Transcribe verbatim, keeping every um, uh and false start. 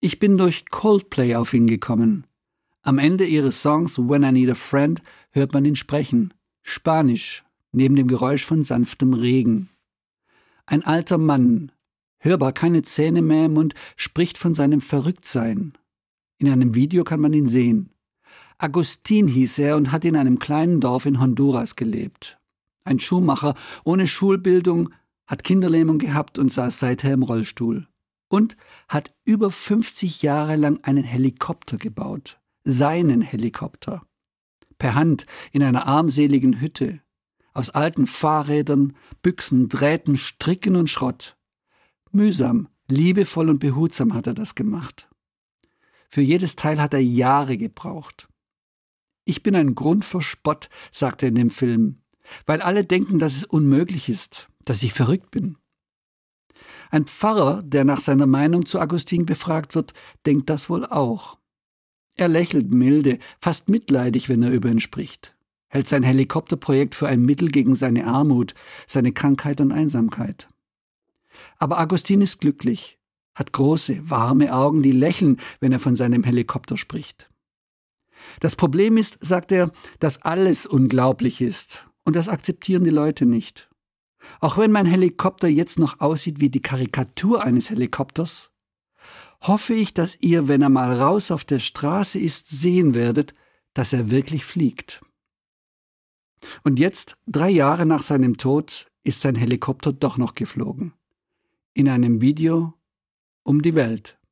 Ich bin durch Coldplay auf ihn gekommen. Am Ende ihres Songs When I Need a Friend hört man ihn sprechen. Spanisch, neben dem Geräusch von sanftem Regen. Ein alter Mann, hörbar keine Zähne mehr im Mund, spricht von seinem Verrücktsein. In einem Video kann man ihn sehen. Agustin hieß er und hat in einem kleinen Dorf in Honduras gelebt. Ein Schuhmacher ohne Schulbildung, hat Kinderlähmung gehabt und saß seither im Rollstuhl. Und hat über fünfzig Jahre lang einen Helikopter gebaut. Seinen Helikopter. Per Hand in einer armseligen Hütte. Aus alten Fahrrädern, Büchsen, Drähten, Stricken und Schrott. Mühsam, liebevoll und behutsam hat er das gemacht. Für jedes Teil hat er Jahre gebraucht. Ich bin ein Grund für Spott, sagt er in dem Film, weil alle denken, dass es unmöglich ist, dass ich verrückt bin. Ein Pfarrer, der nach seiner Meinung zu Agustin befragt wird, denkt das wohl auch. Er lächelt milde, fast mitleidig, wenn er über ihn spricht, hält sein Helikopterprojekt für ein Mittel gegen seine Armut, seine Krankheit und Einsamkeit. Aber Agustin ist glücklich, hat große, warme Augen, die lächeln, wenn er von seinem Helikopter spricht. Das Problem ist, sagt er, dass alles unglaublich ist und das akzeptieren die Leute nicht. Auch wenn mein Helikopter jetzt noch aussieht wie die Karikatur eines Helikopters, hoffe ich, dass ihr, wenn er mal raus auf der Straße ist, sehen werdet, dass er wirklich fliegt. Und jetzt, drei Jahre nach seinem Tod, ist sein Helikopter doch noch geflogen. In einem Video um die Welt.